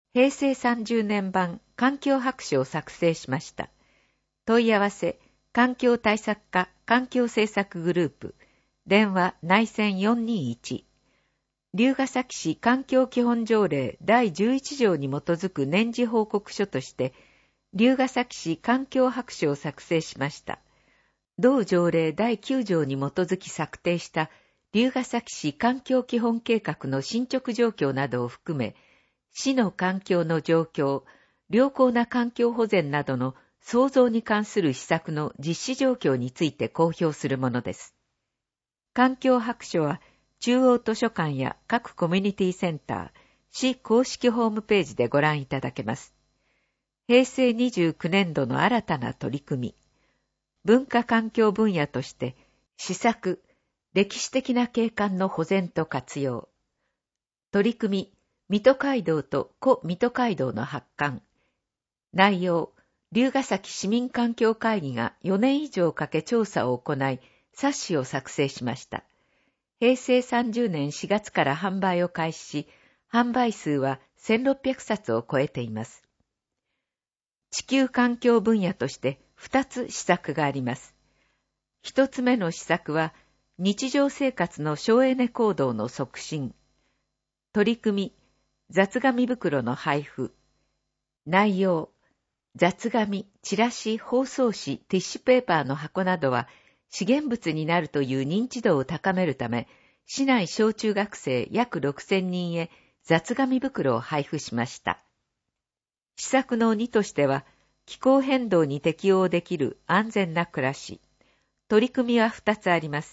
平成30年版環境白書を作成しました。問い合わせ、環境対策課環境政策グループ、電話内線421。龍ケ崎市環境基本条例第11条に基づく年次報告書として、龍ケ崎市環境白書を作成しました。同条例第9条に基づき策定した龍ケ崎市環境基本計画の進捗状況などを含め、市の環境の状況、良好な環境保全などの創造に関する施策の実施状況について公表するものです。環境白書は中央図書館や各コミュニティセンター、市公式ホームページでご覧いただけます。平成29年度の新たな取り組み、文化環境分野として施策、歴史的な景観の保全と活用。取り組み、水戸街道と古水戸街道の発刊。内容、龍ケ崎市民環境会議が4年以上かけ調査を行い、冊子を作成しました。平成30年4月から販売を開始し、販売数は1600冊を超えています。地球環境分野として2つ施策があります。1つ目の施策は、日常生活の省エネ行動の促進。取り組み、雑紙袋の配布。内容、雑紙、チラシ、包装紙、ティッシュペーパーの箱などは資源物になるという認知度を高めるため、市内小中学生約6000人へ雑紙袋を配布しました。施策の2としては、気候変動に適応できる安全な暮らし。取り組みは2つあります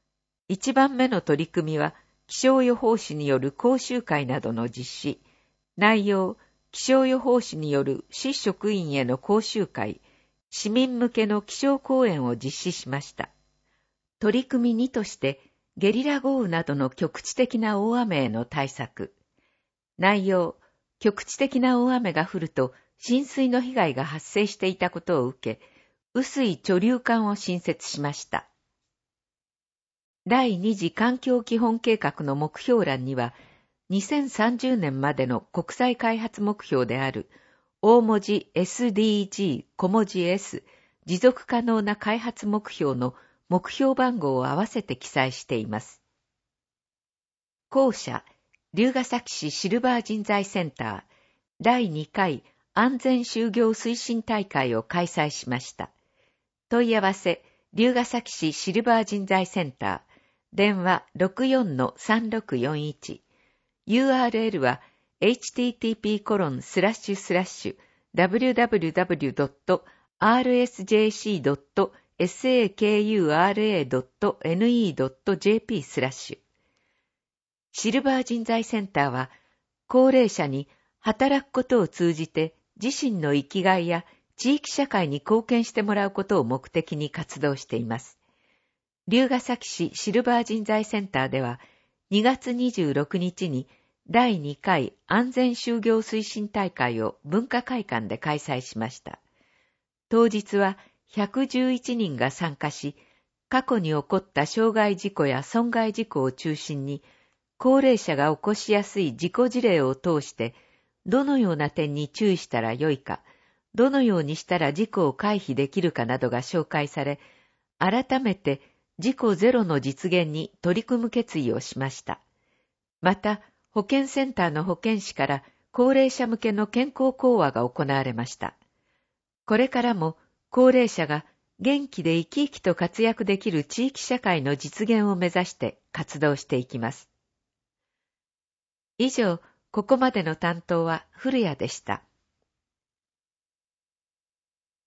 。1番目の取り組みは、気象予報士による講習会などの実施。内容、気象予報士による市職員への講習会、市民向けの気象講演を実施しました。取り組み2として、ゲリラ豪雨などの局地的な大雨への対策。内容、局地的な大雨が降ると浸水の被害が発生していたことを受け、雨水貯留管を新設しました。第2次環境基本計画の目標欄には、2030年までの国際開発目標である大文字 SDG 小文字 S 持続可能な開発目標の目標番号を合わせて記載しています。校舎、龍ケ崎市シルバー人材センター第2回安全就業推進大会を開催しました。問い合わせ、龍ケ崎市シルバー人材センター電話 64-3641 URL は http://www.rsjc.sakura.ne.jp/ シルバー人材センターは、高齢者に働くことを通じて自身の生きがいや地域社会に貢献してもらうことを目的に活動しています。龍ケ崎市シルバー人材センターでは、2月26日に第2回安全就業推進大会を文化会館で開催しました。当日は111人が参加し、過去に起こった傷害事故や損害事故を中心に、高齢者が起こしやすい事故事例を通して、どのような点に注意したらよいか、どのようにしたら事故を回避できるかなどが紹介され、改めて事故ゼロの実現に取り組む決意をしました。また、保健センターの保健師から高齢者向けの健康講話が行われました。これからも高齢者が元気で生き生きと活躍できる地域社会の実現を目指して活動していきます。以上、ここまでの担当は古谷でした。